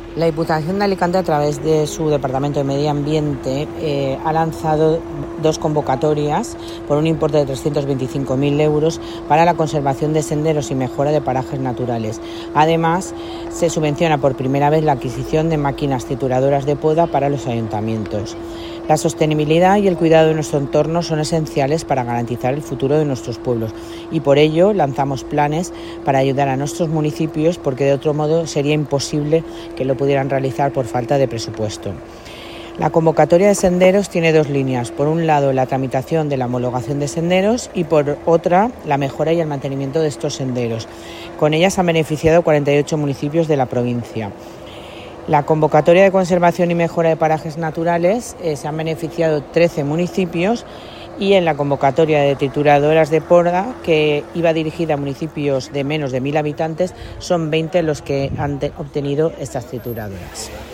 La Diputación de Alicante, a través de su Departamento de Medio Ambiente, ha lanzado 2 convocatorias por un importe de 325.000 euros para la conservación de senderos y mejora de parajes naturales. Además, se subvenciona por primera vez la adquisición de máquinas trituradoras de poda para los ayuntamientos. La sostenibilidad y el cuidado de nuestro entorno son esenciales para garantizar el futuro de nuestros pueblos y por ello lanzamos planes para ayudar a nuestros municipios, porque de otro modo sería imposible que lo pudieran realizar por falta de presupuesto. La convocatoria de senderos tiene 2 líneas. Por un lado, la tramitación de la homologación de senderos y por otra, la mejora y el mantenimiento de estos senderos. Con ellas han beneficiado 48 municipios de la provincia. La convocatoria de conservación y mejora de parajes naturales se han beneficiado 13 municipios, y en la convocatoria de trituradoras de poda, que iba dirigida a municipios de menos de 1.000 habitantes, son 20 los que han obtenido estas trituradoras.